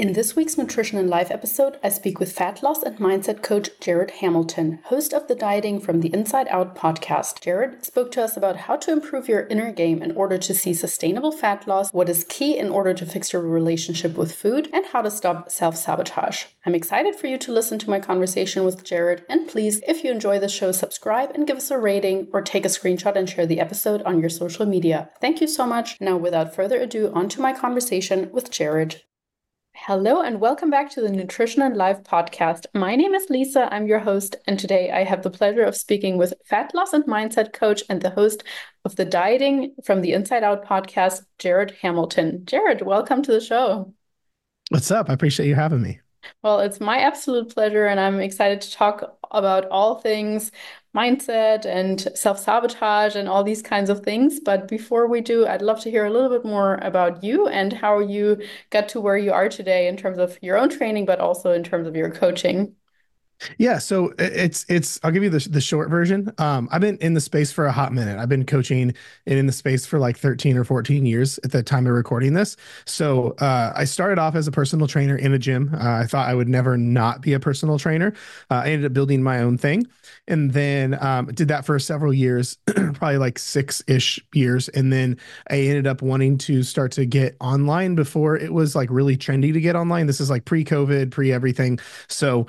In this week's Nutrition and Life episode, I speak with fat loss and mindset coach Jared Hamilton, host of the Dieting from the Inside Out podcast. Jared spoke to us about how to improve your inner game in order to see sustainable fat loss, what is key in order to fix your relationship with food, and how to stop self-sabotage. I'm excited for you to listen to my conversation with Jared, and please, if you enjoy the show, subscribe and give us a rating or take a screenshot and share the episode on your social media. Thank you so much. Now, without further ado, on to my conversation with Jared. Hello and welcome back to the Nutrition and Life podcast. My name is Lisa, I'm your host, and today I have the pleasure of speaking with fat loss and mindset coach and the host of the Dieting from the Inside Out podcast, Jared Hamilton. Jared, welcome to the show. What's up? I appreciate you having me. Well, it's my absolute pleasure, and I'm excited to talk about all things mindset and self-sabotage and all these kinds of things. But before we do, I'd love to hear a little bit more about you and how you got to where you are today in terms of your own training, but also in terms of your coaching. Yeah, so I'll give you the short version. I've been in the space for a hot minute. I've been coaching and in the space for like 13 or 14 years at the time of recording this. So I started off as a personal trainer in a gym. I thought I would never not be a personal trainer. I ended up building my own thing and then did that for several years, probably like 6-ish years. And then I ended up wanting to start to get online before it was like really trendy to get online. This is like pre-COVID, pre-everything. So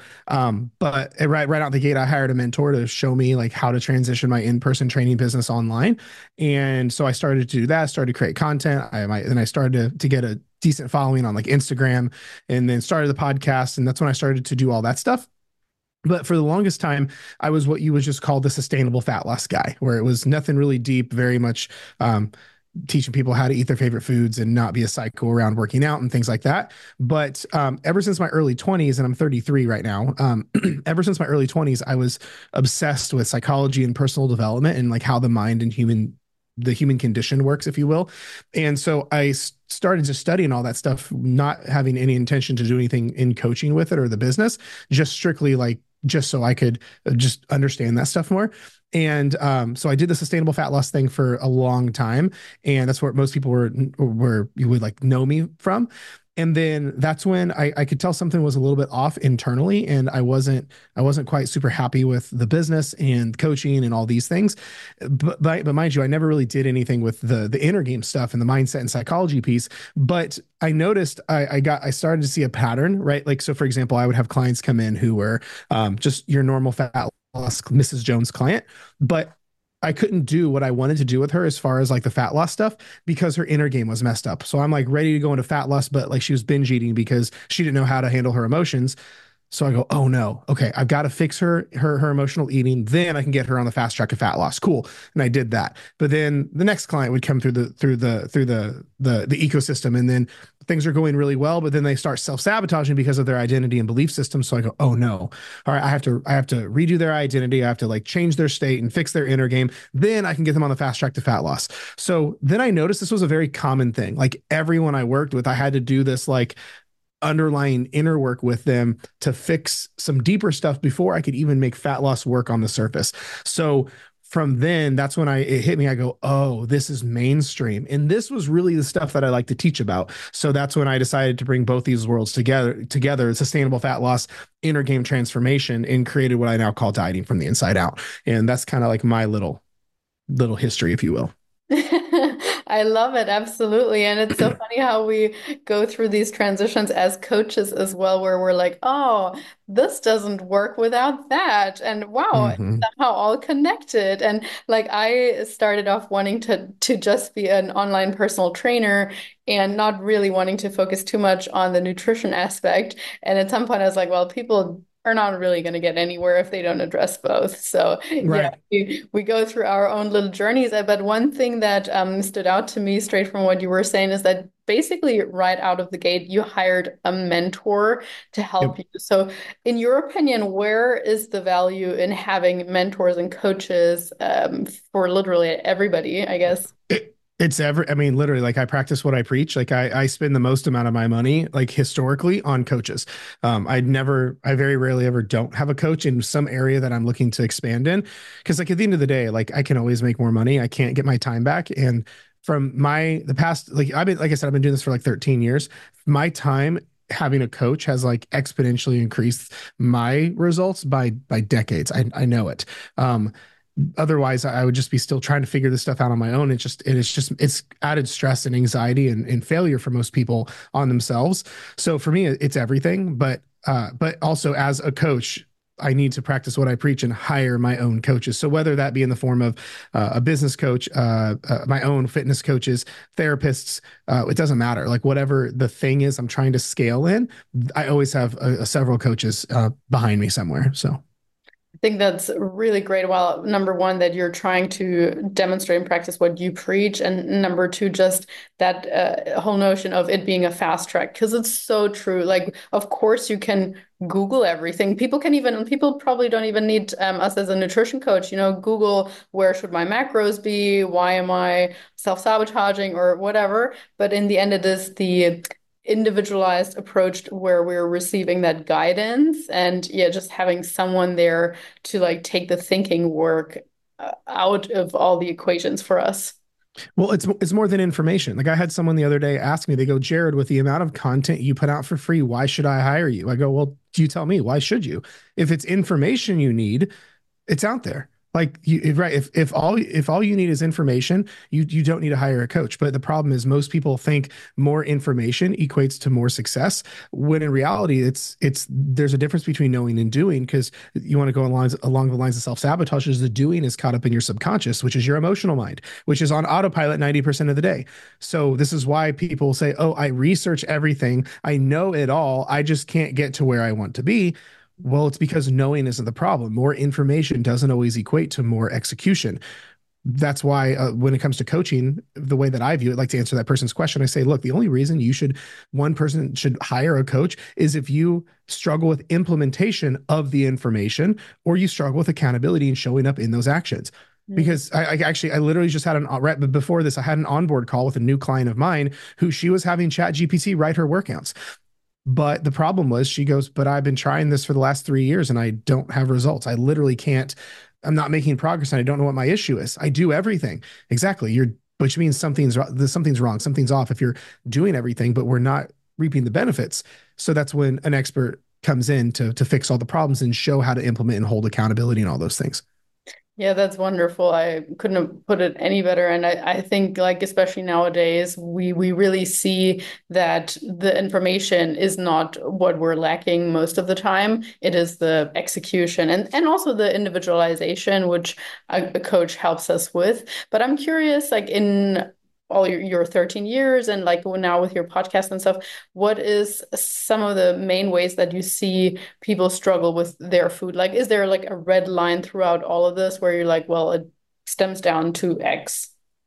but right out the gate, I hired a mentor to show me like how to transition my in-person training business online. And so I started to do that, started to create content. Then I started to get a decent following on like Instagram and then started the podcast. And that's when I started to do all that stuff. But for the longest time, I was what you would just call the sustainable fat loss guy, where it was nothing really deep, very much teaching people how to eat their favorite foods and not be a psycho around working out and things like that. But ever since my early 20s, and I'm 33 right now, ever since my early 20s, I was obsessed with psychology and personal development and like how the mind and the human condition works, if you will. And so I started just studying all that stuff, not having any intention to do anything in coaching with it or the business, just strictly like just so I could just understand that stuff more. And so I did the sustainable fat loss thing for a long time. And that's where most people were you would like know me from. And then that's when I could tell something was a little bit off internally, and I wasn't quite super happy with the business and coaching and all these things. But mind you, I never really did anything with the inner game stuff and the mindset and psychology piece. But I noticed I started to see a pattern, right? Like, so for example, I would have clients come in who were just your normal fat loss Mrs. Jones client, but I couldn't do what I wanted to do with her as far as like the fat loss stuff because her inner game was messed up. So I'm like ready to go into fat loss, but like she was binge eating because she didn't know how to handle her emotions. So I go, oh no, okay, I've got to fix her emotional eating. Then I can get her on the fast track of fat loss. Cool, and I did that. But then the next client would come through the ecosystem, and then things are going really well. But then they start self sabotaging because of their identity and belief system. So I go, oh no, all right, I have to redo their identity. I have to like change their state and fix their inner game. Then I can get them on the fast track to fat loss. So then I noticed this was a very common thing. Like everyone I worked with, I had to do this like underlying inner work with them to fix some deeper stuff before I could even make fat loss work on the surface. So from then, that's when it hit me. I go, oh, this is mainstream. And this was really the stuff that I like to teach about. So that's when I decided to bring both these worlds together, sustainable fat loss, inner game transformation, and created what I now call dieting from the inside out. And that's kind of like my little history, if you will. I love it, absolutely. And it's so funny how we go through these transitions as coaches as well, where we're like, oh, this doesn't work without that. And wow, it's Mm-hmm. somehow all connected. And like I started off wanting to just be an online personal trainer and not really wanting to focus too much on the nutrition aspect. And at some point I was like, well, people are not really going to get anywhere if they don't address both. So yeah, Right. we go through our own little journeys. But one thing that stood out to me straight from what you were saying is that basically right out of the gate, you hired a mentor to help Yep. you. So in your opinion, where is the value in having mentors and coaches for literally everybody, I guess? I mean, literally, like I practice what I preach. Like I spend the most amount of my money, like historically, on coaches. I very rarely ever don't have a coach in some area that I'm looking to expand in. Cause like at the end of the day, like I can always make more money. I can't get my time back. And from the past, like like I said, I've been doing this for like 13 years. My time having a coach has like exponentially increased my results by decades. I know it. Otherwise I would just be still trying to figure this stuff out on my own. It's added stress and anxiety and failure for most people on themselves. So for me, it's everything. But also as a coach, I need to practice what I preach and hire my own coaches. So whether that be in the form of a business coach, my own fitness coaches, therapists, it doesn't matter. Like whatever the thing is I'm trying to scale in, I always have several coaches behind me somewhere. So. I think that's really great. Well, number one, that you're trying to demonstrate and practice what you preach. And number two, just that whole notion of it being a fast track, because it's so true. Like, of course, you can Google everything. People probably don't even need us as a nutrition coach, Google where should my macros be? Why am I self-sabotaging or whatever? But in the end, it is the individualized approach where we're receiving that guidance and yeah, just having someone there to like take the thinking work out of all the equations for us. Well, it's more than information. Like I had someone the other day ask me, they go, Jared, with the amount of content you put out for free, why should I hire you? I go, well, you tell me, why should you? If it's information you need, it's out there. Like right. If all you need is information, you don't need to hire a coach. But the problem is most people think more information equates to more success. When in reality, it's there's a difference between knowing and doing, because you want to go along the lines of self-sabotage. Is the doing is caught up in your subconscious, which is your emotional mind, which is on autopilot 90% of the day. So this is why people say, oh, I research everything. I know it all. I just can't get to where I want to be. Well, it's because knowing isn't the problem. More information doesn't always equate to more execution. That's why when it comes to coaching, the way that I view it, like to answer that person's question, I say, look, the only reason one person should hire a coach is if you struggle with implementation of the information or you struggle with accountability and showing up in those actions. Because I literally just had right before this, I had an onboard call with a new client of mine who she was having ChatGPT write her workouts. But the problem was, she goes, but I've been trying this for the last 3 years and I don't have results. I literally can't, I'm not making progress and I don't know what my issue is. I do everything. Exactly. Which means something's wrong, something's off if you're doing everything, but we're not reaping the benefits. So that's when an expert comes in to fix all the problems and show how to implement and hold accountability and all those things. Yeah, that's wonderful. I couldn't have put it any better. And I think like especially nowadays, we really see that the information is not what we're lacking most of the time. It is the execution and also the individualization, which a coach helps us with. But I'm curious, like in all your 13 years and like now with your podcast and stuff, what is some of the main ways that you see people struggle with their food? Like, is there like a red line throughout all of this where you're like, well, it stems down to X?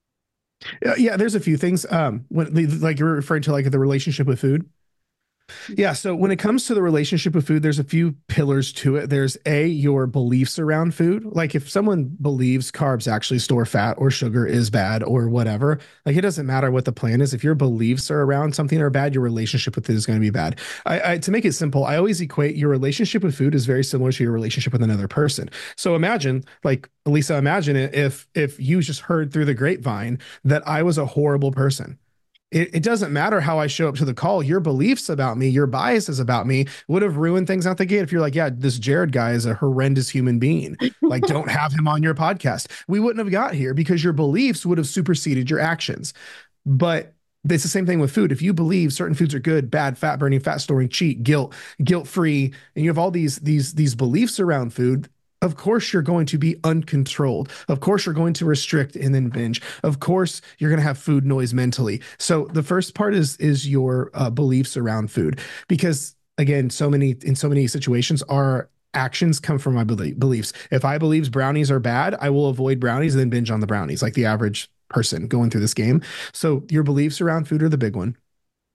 Yeah, there's a few things. When like you're referring to like the relationship with food. Yeah. So when it comes to the relationship with food, there's a few pillars to it. There's your beliefs around food. Like if someone believes carbs actually store fat or sugar is bad or whatever, like it doesn't matter what the plan is. If your beliefs are around something are bad, your relationship with it is going to be bad. To make it simple, I always equate your relationship with food is very similar to your relationship with another person. So imagine, like Elisa, imagine it if you just heard through the grapevine that I was a horrible person. It doesn't matter how I show up to the call. Your beliefs about me, your biases about me would have ruined things out the gate. If you're like, yeah, this Jared guy is a horrendous human being, like don't have him on your podcast. We wouldn't have got here because your beliefs would have superseded your actions. But it's the same thing with food. If you believe certain foods are good, bad, fat burning, fat storing, cheat, guilt free, and you have all these beliefs around food, of course you're going to be uncontrolled. Of course you're going to restrict and then binge. Of course you're going to have food noise mentally. So the first part is your beliefs around food, because again, in so many situations, our actions come from my beliefs. If I believe brownies are bad, I will avoid brownies and then binge on the brownies, like the average person going through this game. So your beliefs around food are the big one.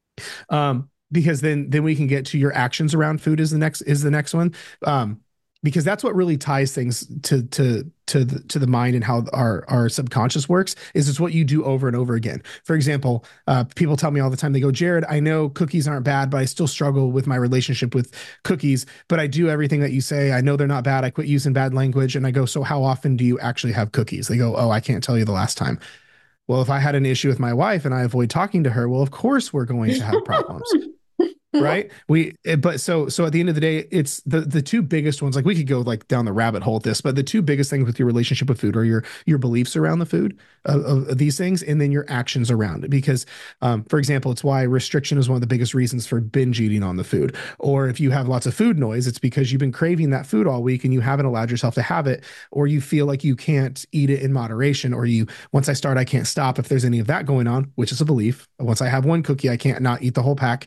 Because then we can get to your actions around food is the next one. Because that's what really ties things to the mind and how our subconscious works. Is it's what you do over and over again. For example, people tell me all the time, they go, Jared, I know cookies aren't bad, but I still struggle with my relationship with cookies, but I do everything that you say. I know they're not bad. I quit using bad language. And I go, so how often do you actually have cookies? They go, oh, I can't tell you the last time. Well, if I had an issue with my wife and I avoid talking to her, well, of course we're going to have problems. right? But so at the end of the day, it's the two biggest ones. Like we could go like down the rabbit hole with this, but the two biggest things with your relationship with food are your beliefs around the food of these things, and then your actions around it. Because, for example, it's why restriction is one of the biggest reasons for binge eating on the food. Or if you have lots of food noise, it's because you've been craving that food all week and you haven't allowed yourself to have it, or you feel like you can't eat it in moderation, or you once I start, I can't stop. If there's any of that going on, which is a belief, once I have one cookie, I can't not eat the whole pack.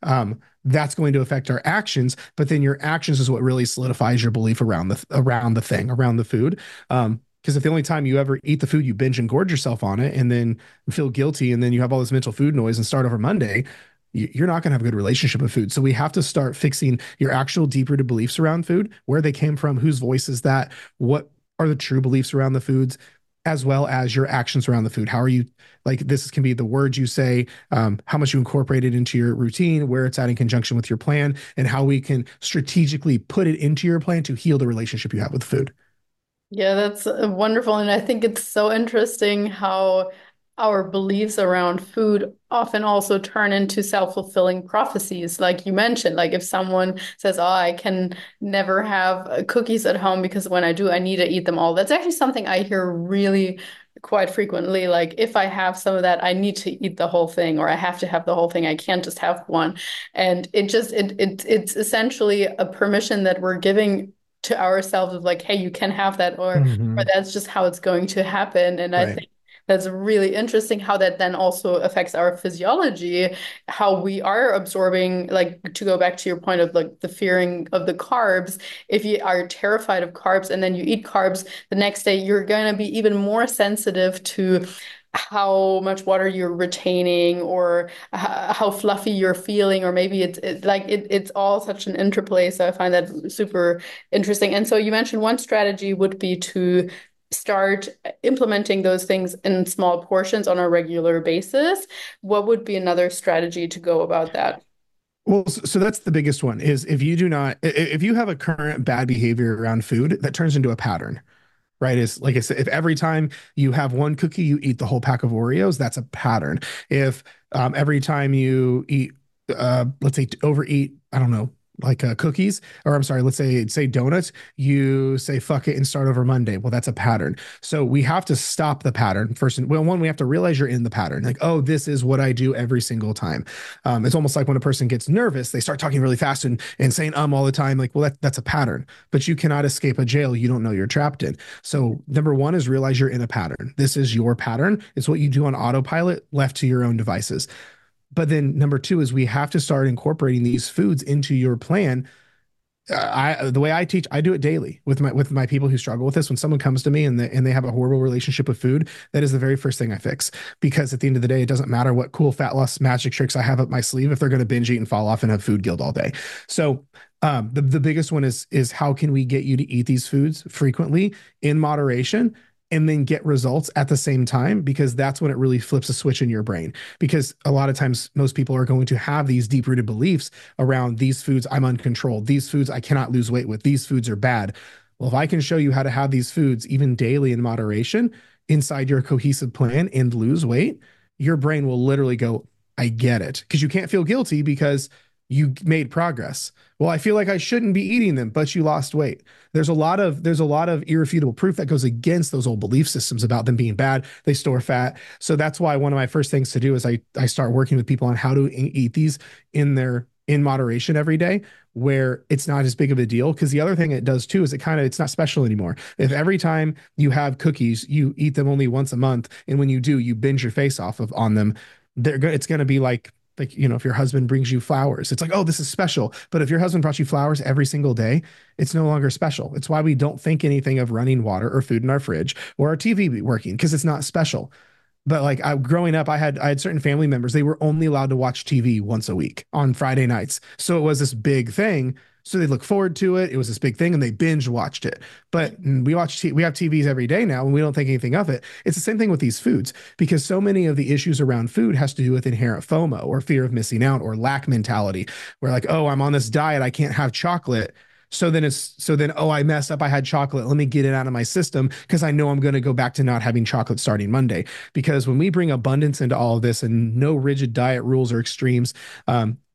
That's going to affect our actions, but then your actions is what really solidifies your belief around the food. Because if the only time you ever eat the food, you binge and gorge yourself on it and then feel guilty, and then you have all this mental food noise and start over Monday, you're not going to have a good relationship with food. So we have to start fixing your actual deep rooted beliefs around food, where they came from, whose voice is that, what are the true beliefs around the foods, as well as your actions around the food. How are you, like, this can be the words you say, how much you incorporate it into your routine, where it's at in conjunction with your plan, and how we can strategically put it into your plan to heal the relationship you have with food. Yeah, that's wonderful. And I think it's so interesting how our beliefs around food often also turn into self-fulfilling prophecies. Like you mentioned, like if someone says, "Oh, I can never have cookies at home because when I do, I need to eat them all." That's actually something I hear really quite frequently. Like if I have some of that, I need to eat the whole thing, or I have to have the whole thing. I can't just have one. And it's essentially a permission that we're giving to ourselves of like, hey, you can have that, or Mhm. that's just how it's going to happen. And I Right. think that's really interesting how that then also affects our physiology, how we are absorbing, like to go back to your point of like the fearing of the carbs. If you are terrified of carbs and then you eat carbs the next day, you're going to be even more sensitive to how much water you're retaining or how fluffy you're feeling, or maybe it's all such an interplay. So I find that super interesting. And so you mentioned one strategy would be to start implementing those things in small portions on a regular basis. What would be another strategy to go about that? Well, so that's the biggest one is if you do not, if you have a current bad behavior around food that turns into a pattern, right? Is like I said, if every time you have one cookie, you eat the whole pack of Oreos, that's a pattern. If every time you eat, let's say overeat, I don't know, like cookies, or I'm sorry, let's say donuts, you say fuck it and start over Monday. Well, that's a pattern. So we have to stop the pattern first. And well, one, we have to realize you're in the pattern. Like, oh, this is what I do every single time. It's almost like when a person gets nervous, they start talking really fast and saying all the time. Like, well, that's a pattern. But you cannot escape a jail you don't know you're trapped in. So number one is realize you're in a pattern. This is your pattern. It's what you do on autopilot, left to your own devices. But then number two is we have to start incorporating these foods into your plan. The way I teach, I do it daily with my people who struggle with this. When someone comes to me and they have a horrible relationship with food, that is the very first thing I fix. Because at the end of the day, it doesn't matter what cool fat loss magic tricks I have up my sleeve if they're going to binge eat and fall off and have food guilt all day. So the biggest one is how can we get you to eat these foods frequently in moderation, and then get results at the same time, because that's when it really flips a switch in your brain. Because a lot of times most people are going to have these deep rooted beliefs around these foods, I'm uncontrolled, these foods I cannot lose weight with, these foods are bad. Well, if I can show you how to have these foods even daily in moderation inside your cohesive plan and lose weight, your brain will literally go, I get it. Because you can't feel guilty because you made progress. Well, I feel like I shouldn't be eating them, but you lost weight. There's a lot of irrefutable proof that goes against those old belief systems about them being bad. They store fat. So that's why one of my first things to do is I start working with people on how to eat these in moderation every day, where it's not as big of a deal. Because the other thing it does too is it's not special anymore. If every time you have cookies, you eat them only once a month, and when you do, you binge your face off of on them, it's going to be like, if your husband brings you flowers, it's like, oh, this is special. But if your husband brought you flowers every single day, it's no longer special. It's why we don't think anything of running water or food in our fridge or our TV working, because it's not special. But like growing up, I had certain family members, they were only allowed to watch TV once a week on Friday nights. So it was this big thing. So they look forward to it. It was this big thing and they binge watched it. But we have TVs every day now and we don't think anything of it. It's the same thing with these foods, because so many of the issues around food has to do with inherent FOMO, or fear of missing out, or lack mentality. Where like, oh, I'm on this diet, I can't have chocolate. So then, oh, I messed up. I had chocolate. Let me get it out of my system because I know I'm going to go back to not having chocolate starting Monday. Because when we bring abundance into all of this and no rigid diet rules or extremes,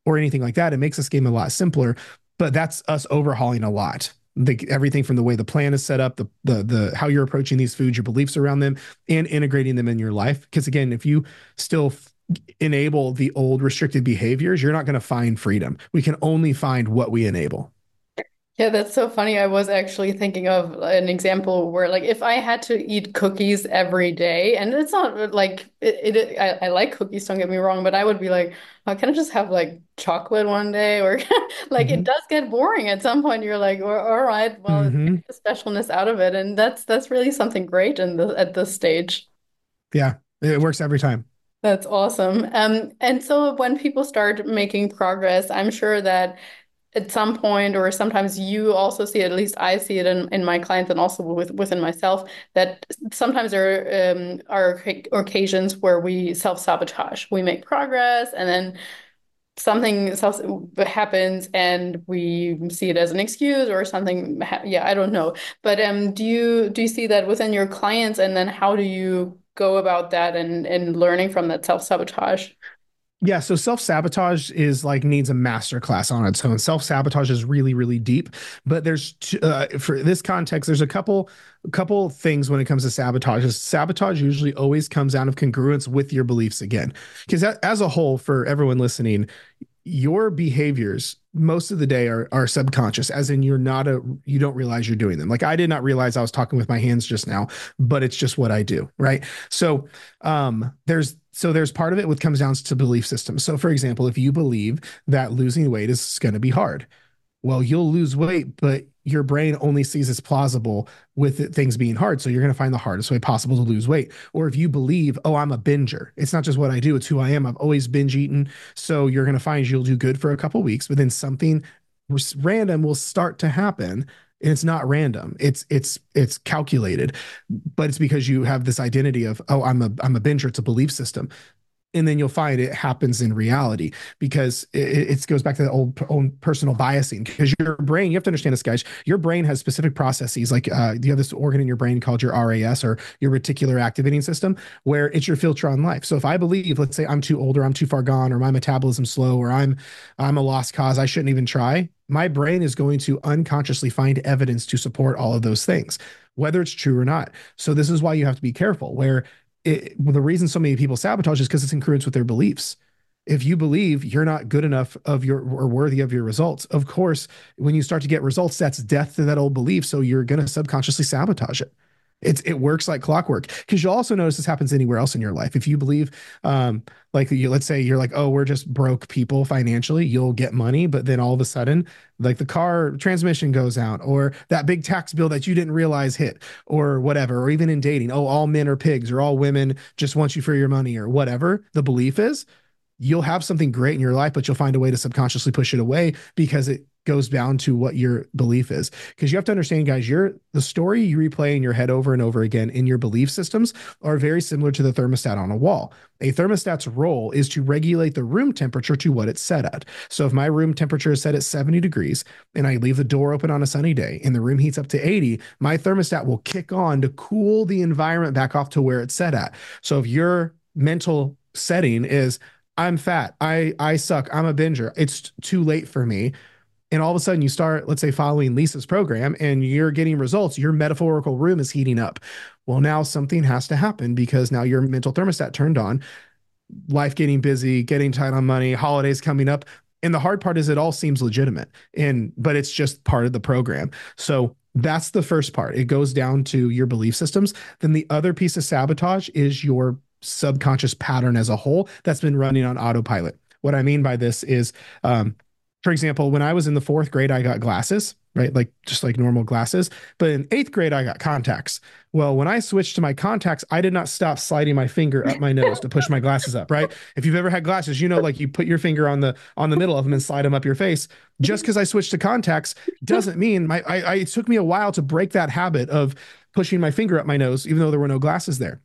or anything like that. It makes this game a lot simpler, but that's us overhauling a lot. Everything from the way the plan is set up, the how you're approaching these foods, your beliefs around them, and integrating them in your life. Because again, if you still enable the old restricted behaviors, you're not going to find freedom. We can only find what we enable. Yeah, that's so funny. I was actually thinking of an example where, like, if I had to eat cookies every day, and it's not like I like cookies, don't get me wrong, but I would be like, oh, can I just have like chocolate one day? Or like, it Mm-hmm. does get boring at some point. You're like, all right, well, it's Mm-hmm. the specialness out of it, and that's really something great in the at this stage. Yeah, it works every time. That's awesome. And so when people start making progress, I'm sure that at some point, or sometimes you also see it, at least I see it in my clients and also within myself, that sometimes there are occasions where we self-sabotage. We make progress and then something self happens and we see it as an excuse or something. Yeah, I don't know. But do you see that within your clients, and then how do you go about that and learning from that self-sabotage? Yeah, so self-sabotage is like needs a master class on its own. Self-sabotage is really, really deep, but for this context, there's a couple things when it comes to sabotage. Sabotage usually always comes out of congruence with your beliefs again. Because as a whole, for everyone listening, your behaviors most of the day are subconscious, as in you don't realize you're doing them. Like I did not realize I was talking with my hands just now, but it's just what I do, right? So there's part of it what comes down to belief systems. So for example, if you believe that losing weight is going to be hard, well, you'll lose weight, but your brain only sees it's plausible with things being hard. So you're going to find the hardest way possible to lose weight. Or if you believe, oh, I'm a binger, it's not just what I do, it's who I am. I've always binge eaten. So you're going to find you'll do good for a couple of weeks, but then something random will start to happen. And it's not random. It's calculated, but it's because you have this identity of, oh, I'm a binger. It's a belief system, and then you'll find it happens in reality because it goes back to the old personal biasing. Because your brain, you have to understand this, guys, your brain has specific processes. Like you have this organ in your brain called your RAS, or your reticular activating system, where it's your filter on life. So if I believe, let's say I'm too old, or I'm too far gone, or my metabolism's slow, or I'm a lost cause, I shouldn't even try, my brain is going to unconsciously find evidence to support all of those things, whether it's true or not. So this is why you have to be careful. The reason so many people sabotage is because it's in congruence with their beliefs. If you believe you're not good enough or worthy of your results, of course, when you start to get results, that's death to that old belief. So you're going to subconsciously sabotage it. It works like clockwork, because you'll also notice this happens anywhere else in your life. If you believe, let's say you're like, oh, we're just broke people financially, you'll get money, but then all of a sudden, like the car transmission goes out, or that big tax bill that you didn't realize hit, or whatever, or even in dating, oh, all men are pigs, or all women just want you for your money, or whatever the belief is, you'll have something great in your life, but you'll find a way to subconsciously push it away because it goes down to what your belief is. Because you have to understand, guys, the story you replay in your head over and over again in your belief systems are very similar to the thermostat on a wall. A thermostat's role is to regulate the room temperature to what it's set at. So if my room temperature is set at 70 degrees and I leave the door open on a sunny day and the room heats up to 80, my thermostat will kick on to cool the environment back off to where it's set at. So if your mental setting is, I'm fat, I suck, I'm a binger, it's too late for me, and all of a sudden you start, let's say, following Lisa's program and you're getting results, your metaphorical room is heating up. Well, now something has to happen because now your mental thermostat turned on, life getting busy, getting tight on money, holidays coming up. And the hard part is it all seems legitimate, but it's just part of the program. So that's the first part. It goes down to your belief systems. Then the other piece of sabotage is your subconscious pattern as a whole that's been running on autopilot. What I mean by this is, for example, when I was in the fourth grade, I got glasses, right? Like just like normal glasses. But in eighth grade, I got contacts. Well, when I switched to my contacts, I did not stop sliding my finger up my nose to push my glasses up, right? If you've ever had glasses, like you put your finger on the middle of them and slide them up your face. Just because I switched to contacts doesn't mean it took me a while to break that habit of pushing my finger up my nose, even though there were no glasses there.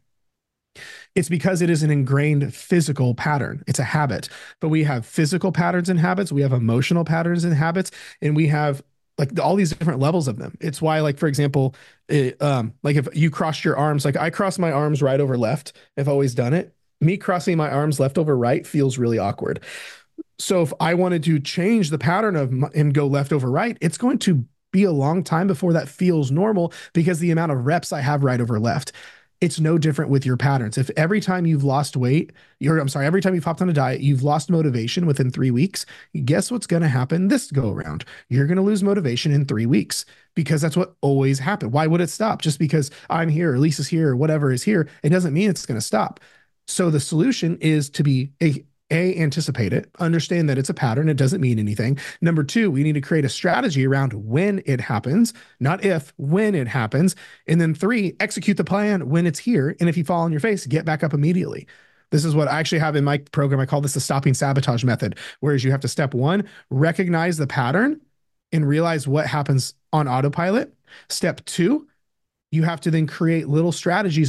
It's because it is an ingrained physical pattern. It's a habit. But we have physical patterns and habits, we have emotional patterns and habits, and we have like all these different levels of them. It's why, like, for example, like if you cross your arms, like I cross my arms right over left, I've always done it. Me crossing my arms left over right feels really awkward. So if I wanted to change the pattern of and go left over right, it's going to be a long time before that feels normal because the amount of reps I have right over left. It's no different with your patterns. If every time you've lost weight, I'm sorry, every time you've hopped on a diet, you've lost motivation within 3 weeks, guess what's going to happen this go around? You're going to lose motivation in 3 weeks because that's what always happened. Why would it stop? Just because I'm here, or Lisa's here, or whatever is here, it doesn't mean it's going to stop. So the solution is to be anticipate it, understand that it's a pattern, it doesn't mean anything. Number two, we need to create a strategy around when it happens, not if, when it happens. And then three, execute the plan when it's here. And if you fall on your face, get back up immediately. This is what I actually have in my program. I call this the stopping sabotage method, whereas you have to step one, recognize the pattern and realize what happens on autopilot. Step two, you have to then create little strategies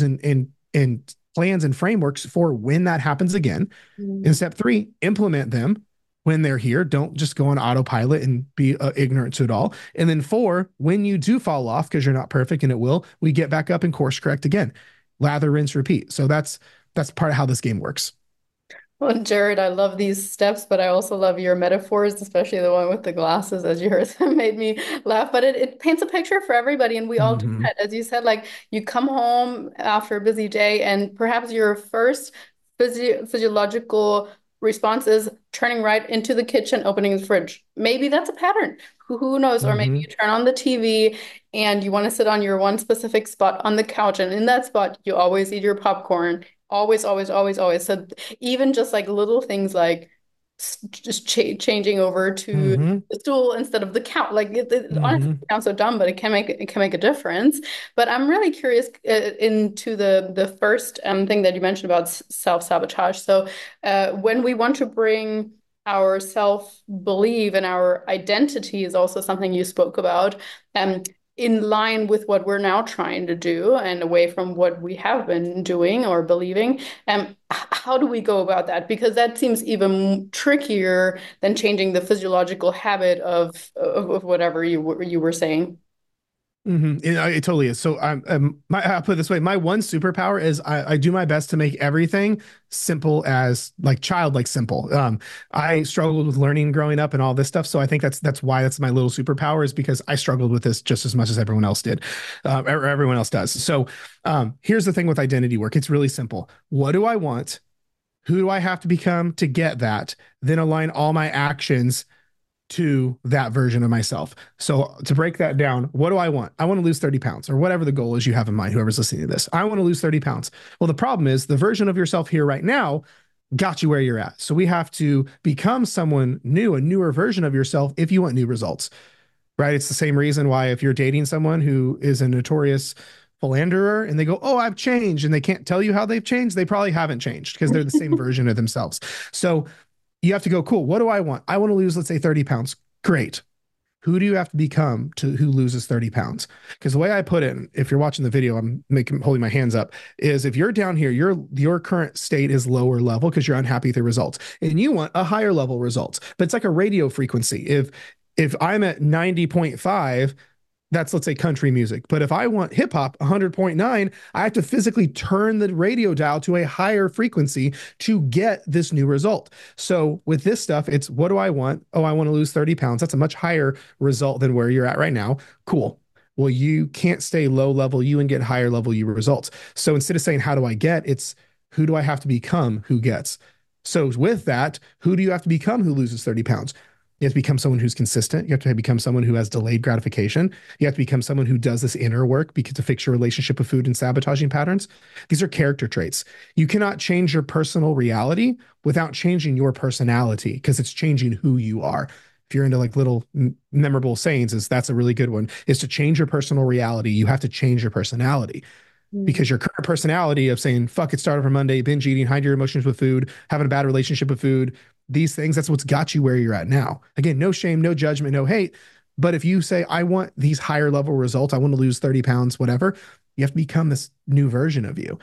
and plans and frameworks for when that happens again. In step three, implement them when they're here. Don't just go on autopilot and be ignorant to it all. And then four, when you do fall off, because you're not perfect and it will, we get back up and course correct again. Lather, rinse, repeat. So that's part of how this game works. Well, Jared, I love these steps, but I also love your metaphors, especially the one with the glasses, as yours made me laugh. But it paints a picture for everybody, and we all do Mm-hmm. that. As you said, like you come home after a busy day, and perhaps your first physiological response is turning right into the kitchen, opening the fridge. Maybe that's a pattern. Who knows? Or maybe Mm-hmm. you turn on the TV and you want to sit on your one specific spot on the couch, and in that spot, you always eat your popcorn. Always, always, always, always. So even just like little things like just changing over to Mm-hmm. the stool instead of the couch, like it honestly Mm-hmm. sounds so dumb, but it can make a difference. But I'm really curious into the first thing that you mentioned about self-sabotage. So when we want to bring our self-belief and our identity is also something you spoke about. Um, in line with what we're now trying to do and away from what we have been doing or believing. How do we go about that? Because that seems even trickier than changing the physiological habit of whatever you were saying. Mm-hmm. It totally is. So I'll put it this way. My one superpower is I do my best to make everything simple as like childlike simple. I struggled with learning growing up and all this stuff. So I think that's why that's my little superpower is because I struggled with this just as much as everyone else did, or everyone else does. So here's the thing with identity work. It's really simple. What do I want? Who do I have to become to get that? Then align all my actions to that version of myself. So to break that down, what do I want? I want to lose 30 pounds or whatever the goal is you have in mind, whoever's listening to this. I want to lose 30 pounds. Well, the problem is the version of yourself here right now got you where you're at. So we have to become someone new, a newer version of yourself if you want new results, right? It's the same reason why if you're dating someone who is a notorious philanderer and they go, oh, I've changed, and they can't tell you how they've changed, they probably haven't changed because they're the same version of themselves. So you have to go, cool. What do I want? I want to lose, let's say 30 pounds. Great. Who do you have to become to who loses 30 pounds? Because the way I put it, if you're watching the video, I'm holding my hands up, is if you're down here, your current state is lower level because you're unhappy with the results and you want a higher level results. But it's like a radio frequency. If I'm at 90.5, that's let's say country music. But if I want hip hop 100.9, I have to physically turn the radio dial to a higher frequency to get this new result. So with this stuff, it's what do I want? Oh, I want to lose 30 pounds. That's a much higher result than where you're at right now. Cool. Well, you can't stay low level you and get higher level you results. So instead of saying, how do I get? It's who do I have to become who gets? So with that, who do you have to become who loses 30 pounds? You have to become someone who's consistent. You have to become someone who has delayed gratification. You have to become someone who does this inner work because to fix your relationship with food and sabotaging patterns. These are character traits. You cannot change your personal reality without changing your personality because it's changing who you are. If you're into like little memorable sayings, is that's a really good one, is to change your personal reality. You have to change your personality Mm. because your current personality of saying, fuck it, start over Monday, binge eating, hide your emotions with food, having a bad relationship with food, these things, that's what's got you where you're at now. Again, no shame, no judgment, no hate. But if you say, I want these higher level results, I want to lose 30 pounds, whatever, you have to become this new version of you.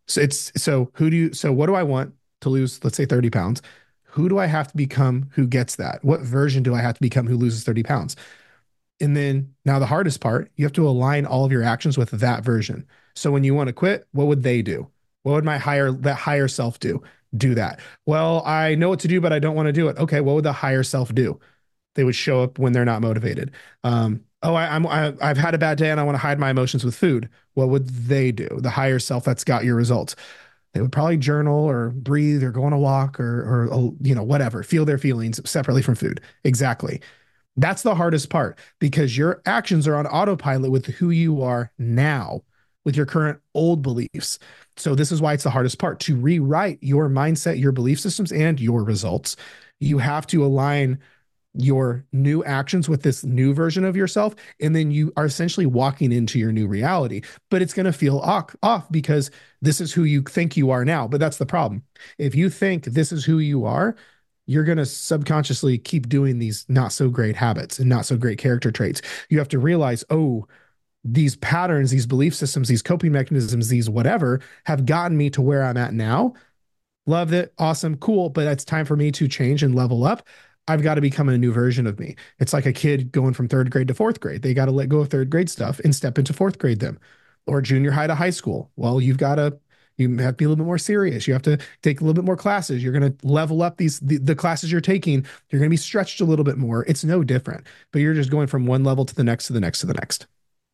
So what do I want to lose, let's say 30 pounds? Who do I have to become who gets that? What version do I have to become who loses 30 pounds? And then now the hardest part, you have to align all of your actions with that version. So when you want to quit, what would they do? What would that higher self do? do that. Well, I know what to do, but I don't want to do it. Okay, what would the higher self do? They would show up when they're not motivated. Oh, I've had a bad day and I want to hide my emotions with food. What would they do? The higher self that's got your results. They would probably journal or breathe or go on a walk or whatever, feel their feelings separately from food. Exactly. That's the hardest part because your actions are on autopilot with who you are now, with your current old beliefs. So, this is why it's the hardest part to rewrite your mindset, your belief systems, and your results. You have to align your new actions with this new version of yourself. And then you are essentially walking into your new reality. But it's going to feel off because this is who you think you are now. But that's the problem. If you think this is who you are, you're going to subconsciously keep doing these not so great habits and not so great character traits. You have to realize, oh, these patterns, these belief systems, these coping mechanisms, these whatever have gotten me to where I'm at now. Loved it. Awesome. Cool. But it's time for me to change and level up. I've got to become a new version of me. It's like a kid going from third grade to fourth grade. They got to let go of third grade stuff and step into fourth grade them or junior high to high school. Well, you have to be a little bit more serious. You have to take a little bit more classes. You're going to level up the classes you're taking. You're going to be stretched a little bit more. It's no different, but you're just going from one level to the next, to the next, to the next.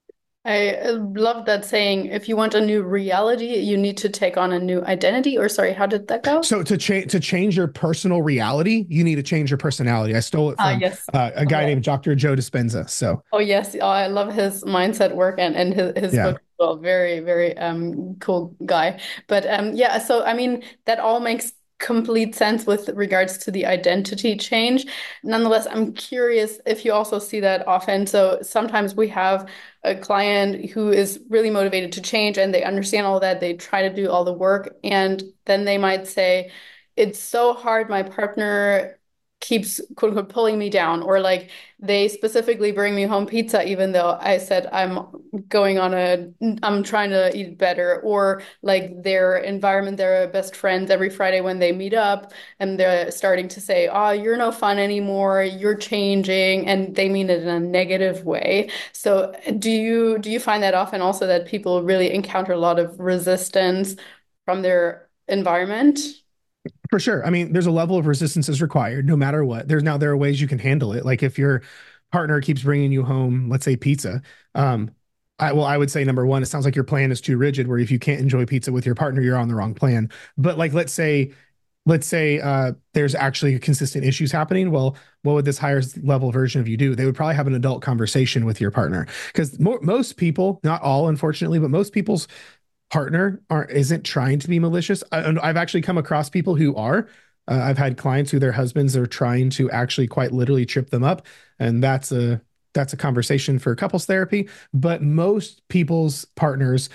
I love that saying. If you want a new reality, you need to take on a new identity. Or sorry, how did that go? So to change your personal reality, you need to change your personality. I stole it Ah, from yes. a guy named Dr. Joe Dispenza. So Oh yes, oh, I love his mindset work and his yeah, book as well. Very, very cool guy. But yeah, so I mean that all makes complete sense with regards to the identity change. Nonetheless, I'm curious if you also see that often. So sometimes we have a client who is really motivated to change and they understand all that, they try to do all the work, and then they might say, it's so hard, my partner keeps quote unquote pulling me down, or like they specifically bring me home pizza even though I said I'm trying to eat better, or like their environment, their best friends every Friday when they meet up and they're starting to say, oh, you're no fun anymore, you're changing, and they mean it in a negative way. So do you find that often also that people really encounter a lot of resistance from their environment? for sure. I mean, there's a level of resistance is required no matter what. There are ways you can handle it. Like if your partner keeps bringing you home, let's say pizza, um, I would say number one, it sounds like your plan is too rigid. Where if you can't enjoy pizza with your partner, you're on the wrong plan. But like, let's say there's actually consistent issues happening. Well, what would this higher level version of you do? They would probably have an adult conversation with your partner because most people, not all, unfortunately, but most people's partner isn't trying to be malicious. I've actually come across people who are. I've had clients who their husbands are trying to actually quite literally trip them up, and that's a conversation for couples therapy. But most people's partners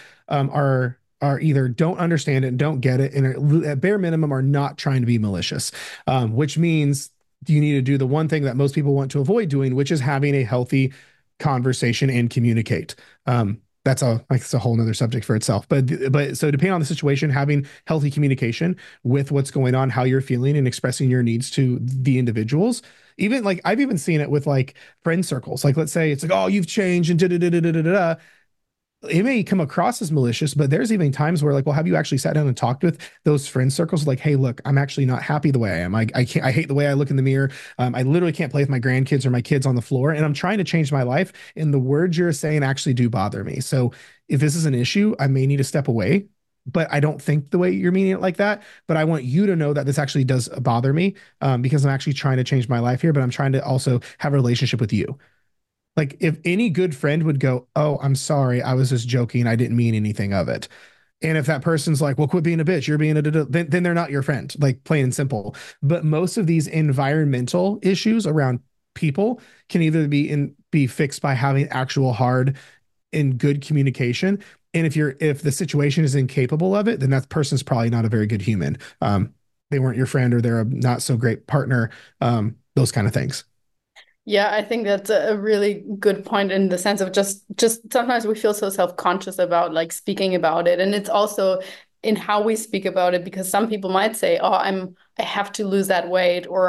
are either don't understand it and don't get it, and at bare minimum are not trying to be malicious, which means you need to do the one thing that most people want to avoid doing, which is having a healthy conversation and communicate. That's a whole nother subject for itself. But so depending on the situation, having healthy communication with what's going on, how you're feeling, and expressing your needs to the individuals. Even like I've even seen it with like friend circles. Like let's say it's like, oh, you've changed and da da da da da da. It may come across as malicious, but there's even times where like, well, have you actually sat down and talked with those friend circles? Like, hey, look, I'm actually not happy the way I am. I can't, I hate the way I look in the mirror. I literally can't play with my grandkids or my kids on the floor, and I'm trying to change my life. And the words you're saying actually do bother me. So if this is an issue, I may need to step away. But I don't think the way you're meaning it like that. But I want you to know that this actually does bother me, because I'm actually trying to change my life here. But I'm trying to also have a relationship with you. Like if any good friend would go, "Oh, I'm sorry, I was just joking. I didn't mean anything of it." And if that person's like, "Well, quit being a bitch. You're being a," then they're not your friend, like plain and simple. But most of these environmental issues around people can either be fixed by having actual hard and good communication. And if the situation is incapable of it, then that person's probably not a very good human. They weren't your friend or they're a not so great partner. Those kind of things. Yeah, I think that's a really good point in the sense of just sometimes we feel so self-conscious about like speaking about it. And it's also in how we speak about it, because some people might say, "Oh, I have to lose that weight," or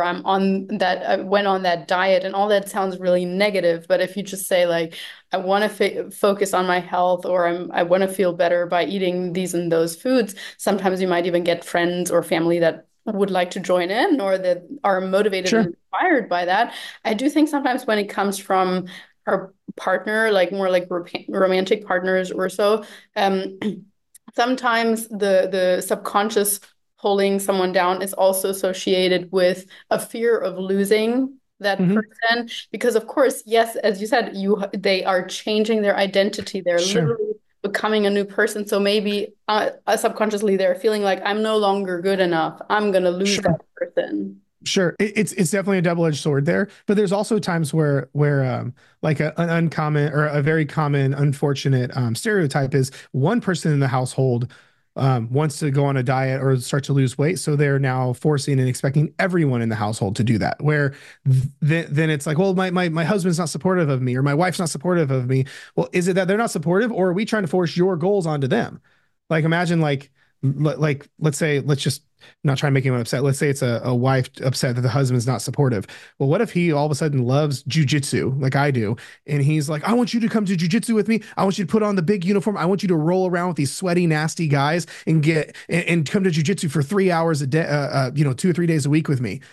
I went on that diet," and all that sounds really negative. But if you just say like, "I want to focus on my health," or I want to feel better by eating these and those foods, sometimes you might even get friends or family that would like to join in or that are motivated and Sure. inspired by that. I do think sometimes when it comes from our partner, like more like romantic partners or so, um, sometimes the subconscious pulling someone down is also associated with a fear of losing that Hmm. person because of course yes as you said they are changing their identity, they're Sure. literally becoming a new person. So maybe subconsciously they're feeling like I'm no longer good enough, I'm gonna lose that Sure. person. Sure, it's definitely a double-edged sword there, but there's also times where like an uncommon or a very common unfortunate stereotype is one person in the household wants to go on a diet or start to lose weight, so they're now forcing and expecting everyone in the household to do that. Where then it's like, well, my husband's not supportive of me or my wife's not supportive of me. Well, is it that they're not supportive, or are we trying to force your goals onto them? Like imagine like let's say let's just not try to make anyone upset. Let's say it's a wife upset that the husband's not supportive. Well, what if he all of a sudden loves jujitsu like I do, and he's like, I want you to come to jujitsu with me. I want you to put on the big uniform. I want you to roll around with these sweaty, nasty guys and and come to jujitsu for 3 hours a day, 2 or 3 days a week with me.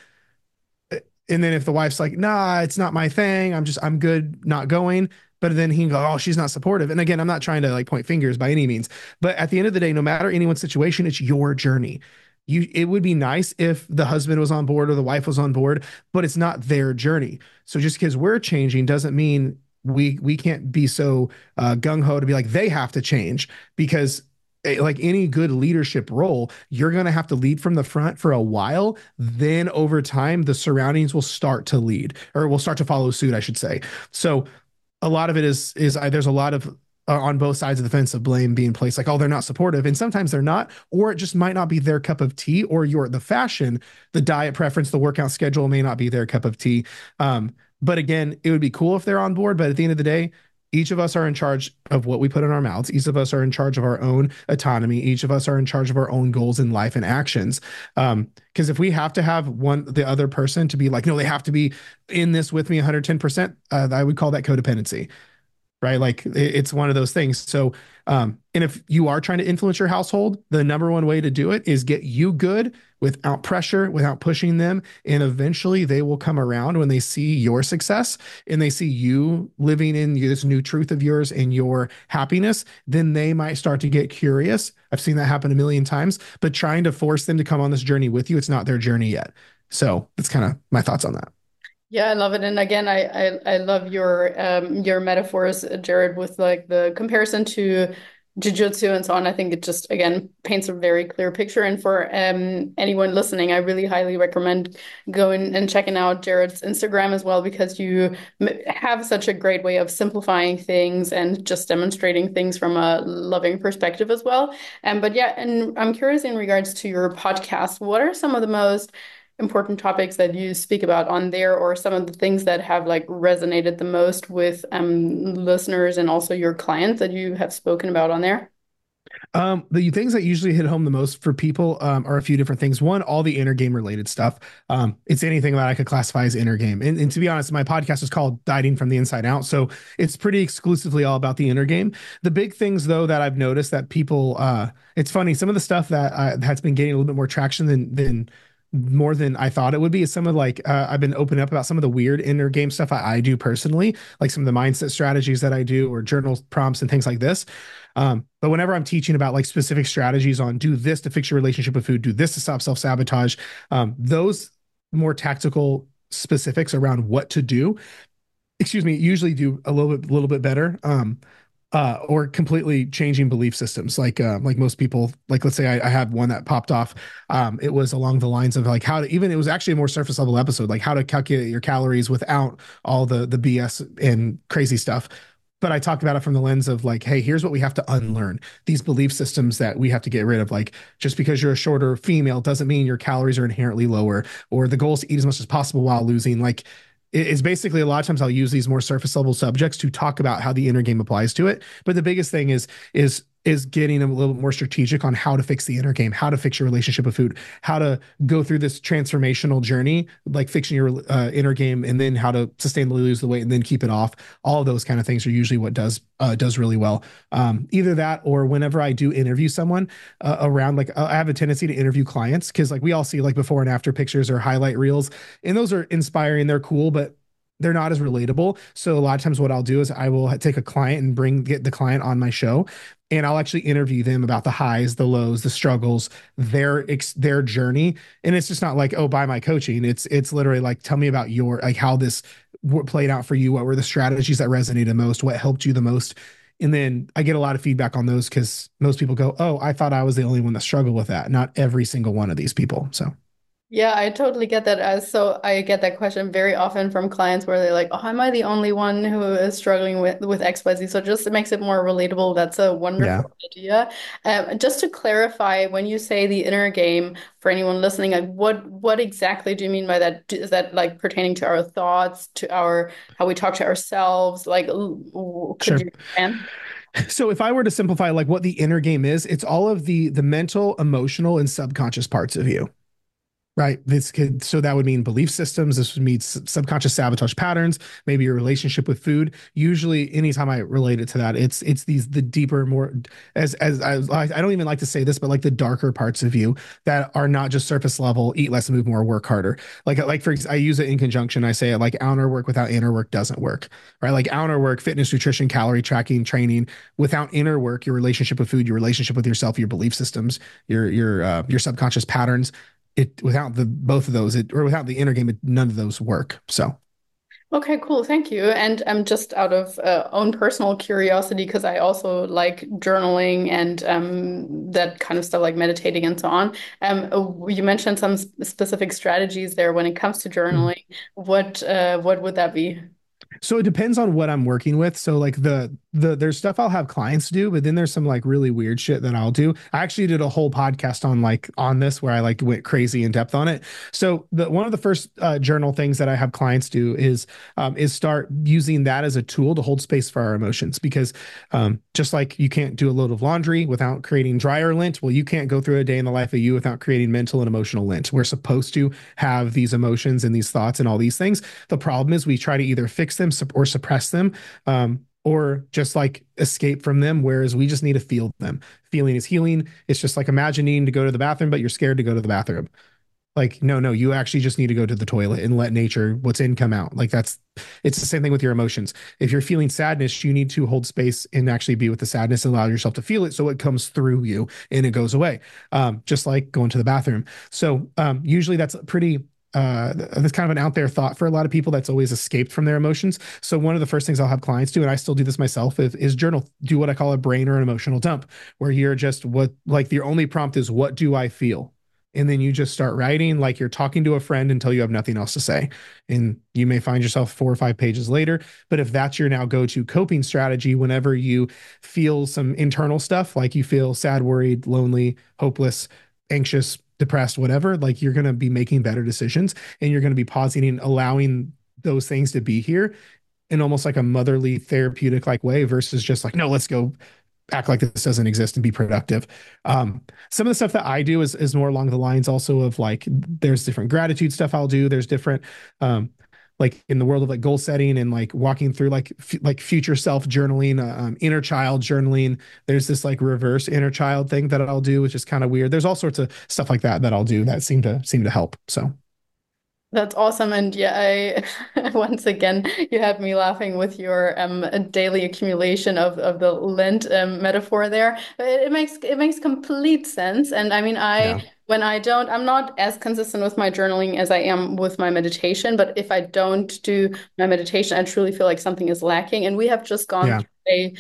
And then if the wife's like, nah, it's not my thing. I'm good not going. But then he can go, oh, she's not supportive. And again, I'm not trying to like point fingers by any means. But at the end of the day, no matter anyone's situation, it's your journey. It would be nice if the husband was on board or the wife was on board, but it's not their journey. So just because we're changing doesn't mean we can't be so gung ho to be like they have to change because like any good leadership role, you're going to have to lead from the front for a while. Then over time, the surroundings will start to lead or will start to follow suit, I should say. So a lot of it is there's a lot of on both sides of the fence of blame being placed like, oh, they're not supportive. And sometimes they're not, or it just might not be their cup of tea, or the fashion, the diet preference, the workout schedule may not be their cup of tea. But again, it would be cool if they're on board. But at the end of the day, each of us are in charge of what we put in our mouths. Each of us are in charge of our own autonomy. Each of us are in charge of our own goals in life and actions. Because if we have to have the other person to be like, no, they have to be in this with me 110%, I would call that codependency, right? Like it's one of those things. So, and if you are trying to influence your household, the number one way to do it is get you good without pressure, without pushing them. And eventually they will come around when they see your success and they see you living in this new truth of yours and your happiness. Then they might start to get curious. I've seen that happen a million times, but trying to force them to come on this journey with you, it's not their journey yet. So that's kind of my thoughts on that. Yeah, I love it. And again, I love your metaphors, Jared, with like the comparison to jiu-jitsu and so on. I think it just again paints a very clear picture. And for anyone listening, I really highly recommend going and checking out Jared's Instagram as well because you have such a great way of simplifying things and just demonstrating things from a loving perspective as well. But yeah, and I'm curious in regards to your podcast, what are some of the most important topics that you speak about on there, or some of the things that have like resonated the most with listeners and also your clients that you have spoken about on there? The things that usually hit home the most for people are a few different things. One, all the inner game related stuff. It's anything that I could classify as inner game. And to be honest, my podcast is called Dieting from the Inside Out. So it's pretty exclusively all about the inner game. The big things, though, that I've noticed that people, it's funny, some of the stuff that has been getting a little bit more traction than more than I thought it would be is some of like I've been open up about some of the weird inner game stuff I do personally, like some of the mindset strategies that I do or journal prompts and things like this. But whenever I'm teaching about like specific strategies on do this to fix your relationship with food, do this to stop self-sabotage, those more tactical specifics around what to do, excuse me, usually do a little bit better. Or completely changing belief systems. Like most people, like let's say I had one that popped off. It was along the lines of like how to even it was actually a more surface level episode, like how to calculate your calories without all the BS and crazy stuff. But I talked about it from the lens of like, hey, here's what we have to unlearn. These belief systems that we have to get rid of. Like just because you're a shorter female doesn't mean your calories are inherently lower, or the goal is to eat as much as possible while losing. Like it's basically a lot of times I'll use these more surface level subjects to talk about how the inner game applies to it. But the biggest thing is is getting a little more strategic on how to fix the inner game, how to fix your relationship with food, how to go through this transformational journey, like fixing your inner game, and then how to sustainably lose the weight and then keep it off. All of those kind of things are usually what does really well. Either that, or whenever I do interview someone around, like I have a tendency to interview clients because like we all see like before and after pictures or highlight reels, and those are inspiring, they're cool, but they're not as relatable. So a lot of times what I'll do is I will take a client and get the client on my show, and I'll actually interview them about the highs, the lows, the struggles, their journey. And it's just not like, oh, buy my coaching. It's literally like, tell me about your, like, how this played out for you. What were the strategies that resonated most? What helped you the most? And then I get a lot of feedback on those because most people go, oh, I thought I was the only one that struggled with that. Not every single one of these people. So Yeah, I totally get that. So I get that question very often from clients where they're like, "Oh, am I the only one who is struggling with XYZ?" So just it makes it more relatable. That's a yeah. wonderful idea. Just to clarify, when you say the inner game, for anyone listening, like what exactly do you mean by that? Is that like pertaining to our thoughts, to our how we talk to ourselves? Like, could Sure. you expand? So if I were to simplify like what the inner game is, it's all of the mental, emotional, and subconscious parts of you. Right. So that would mean belief systems. This would mean subconscious sabotage patterns, maybe your relationship with food. Usually, anytime I relate it to that, it's the deeper, more as I don't even like to say this, but like the darker parts of you that are not just surface level, eat less, move more, work harder. I use it in conjunction. I say it like outer work without inner work doesn't work. Right. Like outer work, fitness, nutrition, calorie tracking, training. Without inner work, your relationship with food, your relationship with yourself, your belief systems, your subconscious patterns, it without the both of those, or without the inner game, none of those work. So Okay, cool. Thank you. And I'm just out of own personal curiosity because I also like journaling and that kind of stuff, like meditating and so on. You mentioned some specific strategies there when it comes to journaling. What would that be? So it depends on what I'm working with. So like there's stuff I'll have clients do, but then there's some like really weird shit that I'll do. I actually did a whole podcast on this where I like went crazy in depth on it. So the one of the first journal things that I have clients do is start using that as a tool to hold space for our emotions, because just like you can't do a load of laundry without creating dryer lint, well, you can't go through a day in the life of you without creating mental and emotional lint. We're supposed to have these emotions and these thoughts and all these things. The problem is we try to either fix them or suppress them, or just like escape from them, whereas we just need to feel them. Feeling is healing. It's just like imagining to go to the bathroom, but you're scared to go to the bathroom. Like, no, you actually just need to go to the toilet and let nature, what's in, come out. Like it's the same thing with your emotions. If you're feeling sadness, you need to hold space and actually be with the sadness and allow yourself to feel it so it comes through you and it goes away. Just like going to the bathroom. So usually that's that's kind of an out there thought for a lot of people that's always escaped from their emotions. So one of the first things I'll have clients do, and I still do this myself, is journal, do what I call a brain or an emotional dump, where you're just like the only prompt is, what do I feel? And then you just start writing like you're talking to a friend until you have nothing else to say. And you may find yourself 4 or 5 pages later. But if that's your now go-to coping strategy, whenever you feel some internal stuff, like you feel sad, worried, lonely, hopeless, anxious, depressed, whatever, like you're going to be making better decisions, and you're going to be pausing and allowing those things to be here in almost like a motherly therapeutic like way, versus just like, no, let's go act like this doesn't exist and be productive. Some of the stuff that I do is more along the lines also of like, there's different gratitude stuff I'll do. There's different, like in the world of like goal setting and like walking through like future self journaling, inner child journaling. There's this like reverse inner child thing that I'll do, which is kind of weird. There's all sorts of stuff like that I'll do that seem to help. So That's awesome. And yeah, I once again you had me laughing with your daily accumulation of the lint metaphor there. It makes complete sense. And I mean yeah, I'm not as consistent with my journaling as I am with my meditation, but if I don't do my meditation, I truly feel like something is lacking. And we have just gone yeah. through a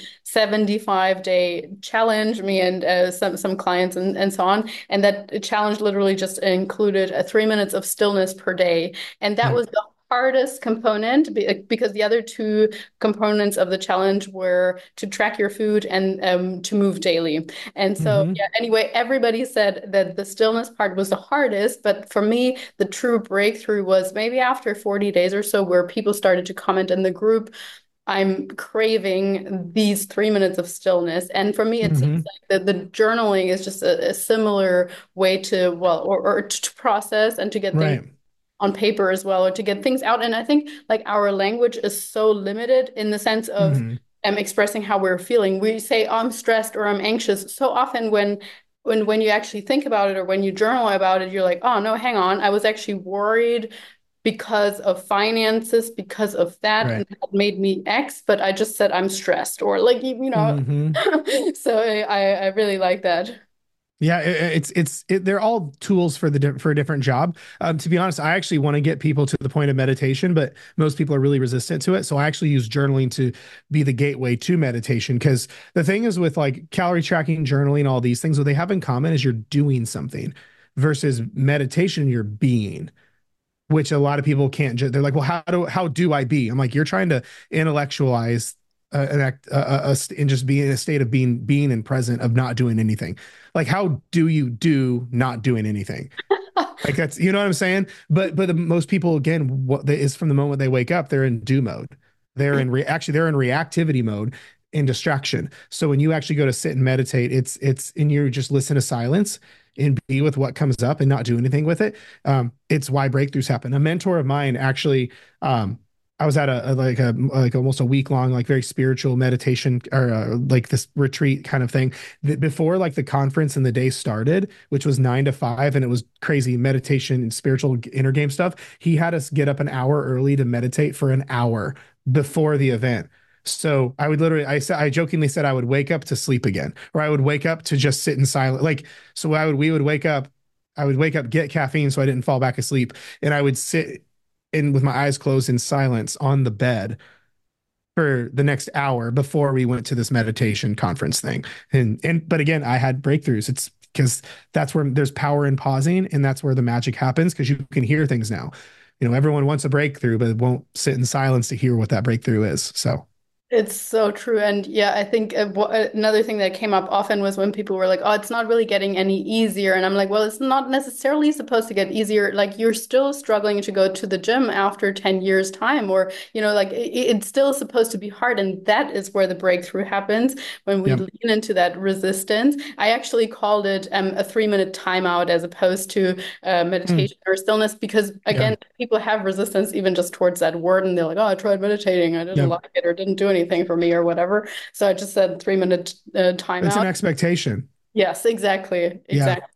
75-day challenge, me and some clients and so on. And that challenge literally just included 3 minutes of stillness per day. And that Yep. was the hardest component because the other two components of the challenge were to track your food and to move daily. And so, Mm-hmm. yeah, anyway, everybody said that the stillness part was the hardest. But for me, the true breakthrough was maybe after 40 days or so, where people started to comment in the group, I'm craving these 3 minutes of stillness. And for me, it seems Hmm. like the journaling is just a similar way to, well, or to process and to get things Right. on paper as well, or to get things out. And I think like our language is so limited in the sense of Hmm. expressing how we're feeling. We say, oh, I'm stressed or I'm anxious. So often when you actually think about it or when you journal about it, you're like, oh no, hang on. I was actually worried because of finances, because of that, and Right. that made me X, but I just said I'm stressed or like you know. Hmm. So I really like that. Yeah, they're all tools for for a different job. To be honest, I actually want to get people to the point of meditation, but most people are really resistant to it. So I actually use journaling to be the gateway to meditation. Because the thing is with like calorie tracking, journaling, all these things, what they have in common is you're doing something versus meditation, you're being, which a lot of people can't. They're like, well, how do I be? I'm like, you're trying to intellectualize an act and just be in a state of being and present of not doing anything. Like, how do you do not doing anything? Like that's you know what I'm saying. But most people again, what they, is from the moment they wake up, they're in do mode. Actually they're in reactivity mode and distraction. So when you actually go to sit and meditate, it's and you just listen to silence and be with what comes up and not do anything with it. It's why breakthroughs happen. A mentor of mine actually, I was at like almost a week long like very spiritual meditation or like this retreat kind of thing before like the conference and the day started, which was 9 to 5, and it was crazy meditation and spiritual inner game stuff. He had us get up an hour early to meditate for an hour before the event. So I would literally, I jokingly said I would wake up to sleep again, or I would wake up to just sit in silence. Like, so we would wake up, I would wake up, get caffeine so I didn't fall back asleep, and I would sit in with my eyes closed in silence on the bed for the next hour before we went to this meditation conference thing. But again, I had breakthroughs. It's because that's where there's power in pausing, and that's where the magic happens because you can hear things now. You know, everyone wants a breakthrough, but won't sit in silence to hear what that breakthrough is. So, It's so true. And yeah, I think another thing that came up often was when people were like, oh, it's not really getting any easier. And I'm like, well, it's not necessarily supposed to get easier. Like you're still struggling to go to the gym after 10 years time, or, like it's still supposed to be hard. And that is where the breakthrough happens when we yeah. lean into that resistance. I actually called it a 3 minute timeout as opposed to Mm, meditation or stillness, because yeah. again, people have resistance even just towards that word. And they're like, oh, I tried meditating. I didn't Yeah. like it or didn't do anything for me or whatever. So I just said 3 minute It's timeout. an expectation. Yes, exactly. Yeah. Exactly.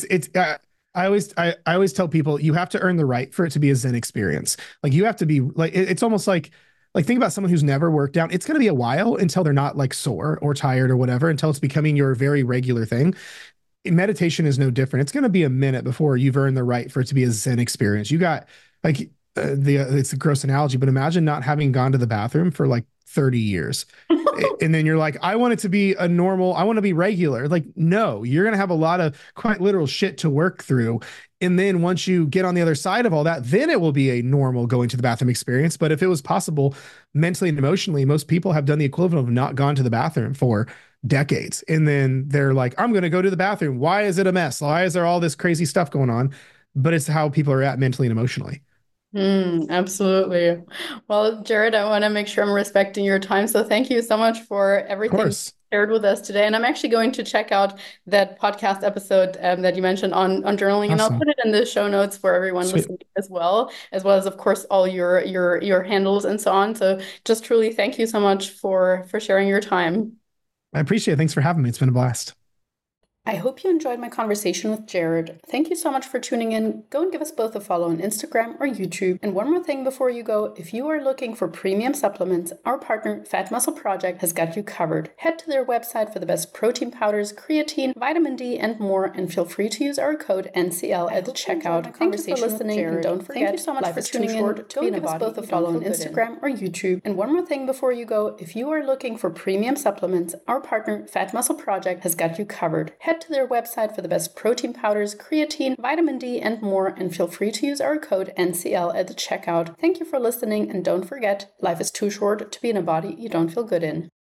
I always tell people you have to earn the right for it to be a Zen experience. Like you have to be like it's almost like think about someone who's never worked out. It's going to be a while until they're not like sore or tired or whatever until it's becoming your very regular thing. Meditation is no different. It's going to be a minute before you've earned the right for it to be a Zen experience. You got like it's a gross analogy, but imagine not having gone to the bathroom for like 30 years. And then you're like, I want it to be a normal, I want to be regular. Like, no, you're going to have a lot of quite literal shit to work through. And then once you get on the other side of all that, then it will be a normal going to the bathroom experience. But if it was possible mentally and emotionally, most people have done the equivalent of not gone to the bathroom for decades. And then they're like, I'm going to go to the bathroom. Why is it a mess? Why is there all this crazy stuff going on? But it's how people are at mentally and emotionally. Absolutely. Well, Jared, I want to make sure I'm respecting your time. So thank you so much for Of everything you course. shared with us today. And I'm actually going to check out that podcast episode that you mentioned on journaling, and I'll Awesome. put it in the show notes for everyone Sweet. listening as well as of course all your handles and so on. So just truly thank you so much for sharing your time. I appreciate it. Thanks for having me. It's been a blast. I hope you enjoyed my conversation with Jared. Thank you so much for tuning in. Go and give us both a follow on Instagram or YouTube. And one more thing before you go, if you are looking for premium supplements, our partner Fat Muscle Project has got you covered. Head to their website for the best protein powders, creatine, vitamin D, and more, and feel free to use our code NCL at the checkout. Thank you for listening, and don't forget, thank you so much for tuning in. Go and give us both a follow on Instagram or YouTube. And one more thing before you go, if you are looking for premium supplements, our partner Fat Muscle Project has got you covered. Head to their website for the best protein powders, creatine, vitamin D, and more, and feel free to use our code NCL at the checkout. Thank you for listening, and don't forget, life is too short to be in a body you don't feel good in.